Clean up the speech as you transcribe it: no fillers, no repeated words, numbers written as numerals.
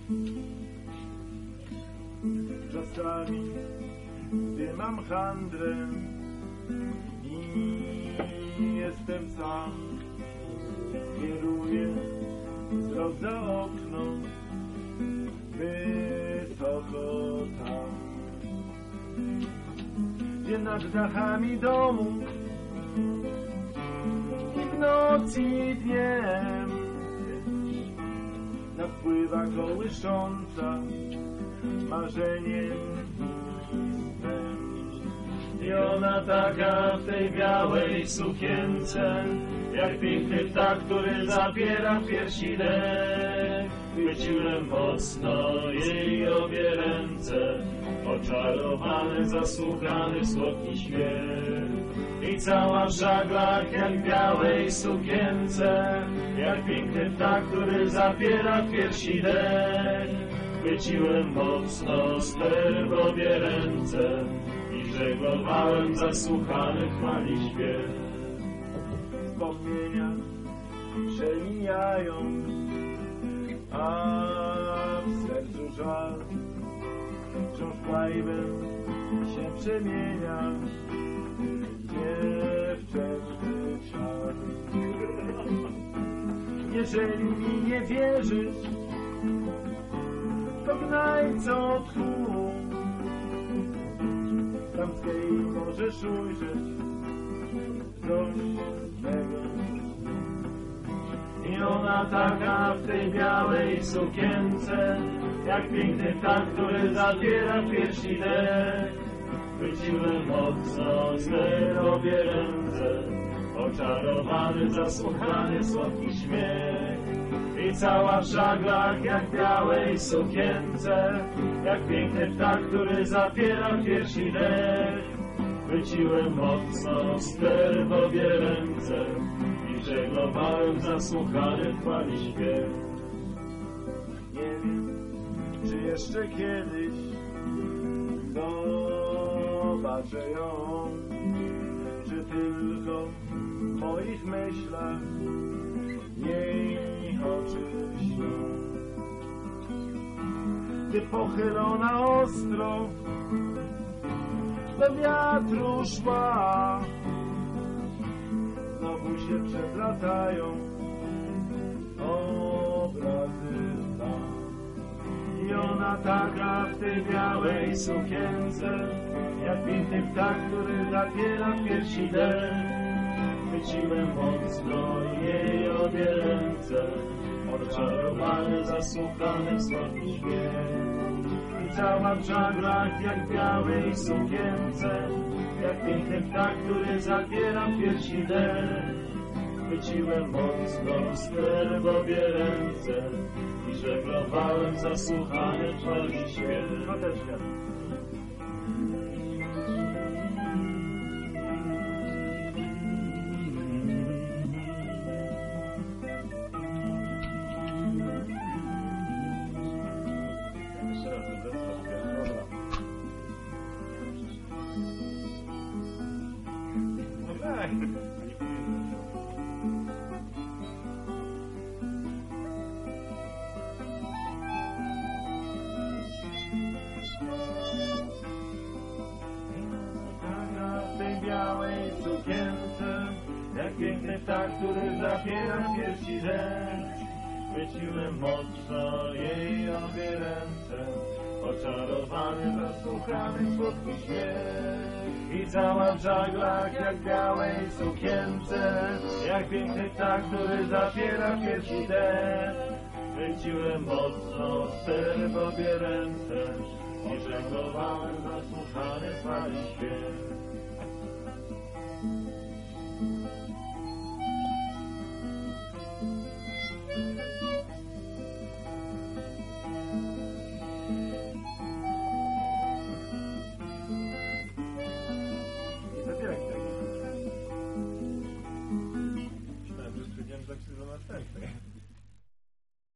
Czasami, gdy mam handrę i jestem sam, kieruję wzrok za okno, wysoko tam, gdzie nad dachami domu i w nocy i dniem napływa kołysząca marzeniem i snem. I ona taka w tej białej sukience, jak piękny ptak, który zabiera w piersi dech. Chwyciłem mocno jej obie ręce, oczarowany, zasłuchany, słodki śmiech. I cała w żaglach, jak w białej sukience, jak piękny ptak, który zabiera w piersi dech. Chwyciłem mocno ster w obie ręce i żeglowałem zasłuchany w fali śpiew. Wspomnienia przemijają, a w sercu żal wciąż łajbem się przemienia dziewczęcy czar. Jeżeli mi nie wierzysz, to gnaj co tchu, tam z tej możesz ujrzeć coś mego. I ona taka w tej białej sukience, jak piękny ptak, który zabiera w piersi dech. Chwyciłem mocno swe obie ręce, oczarowany, zasłuchany, słodki śmiech. I cała w żaglach, jak w białej sukience, jak piękny ptak, który zabiera w piersi dech. Chwyciłem mocno ster w obie ręce i żeglowałem zasłuchany w fali śpiew. Nie wiem, czy jeszcze kiedyś zobaczę ją, czy tylko w moich myślach jej oczy śnią. Gdy pochylona ostro do wiatru szła, znowu się przeplatają obrazy tam. I ona taka w tej białej sukience, jak piękny ptak, który zabiera w piersi dech. Chwyciłem mocno jej obie ręce, oczarowany, zasłuchany, słodki śmiech. I cała w żaglach, jak w białej sukience, jak piękny ptak, który zabiera w piersi dech. Chwyciłem mocno ster w obie ręce i żeglowałem zasłuchany w fali śpiew. Białej sukience, jak piękny ptak, który zabiera w piersi dech. Chwyciłem mocno jej obie ręce, oczarowany, zasłuchany, słodki śmiech. I cała w żaglach, jak w białej sukience, jak piękny ptak, który zabiera w piersi dech. Chwyciłem mocno ster w obie ręce i żeglowałem, zasłuchany w fali śpiew.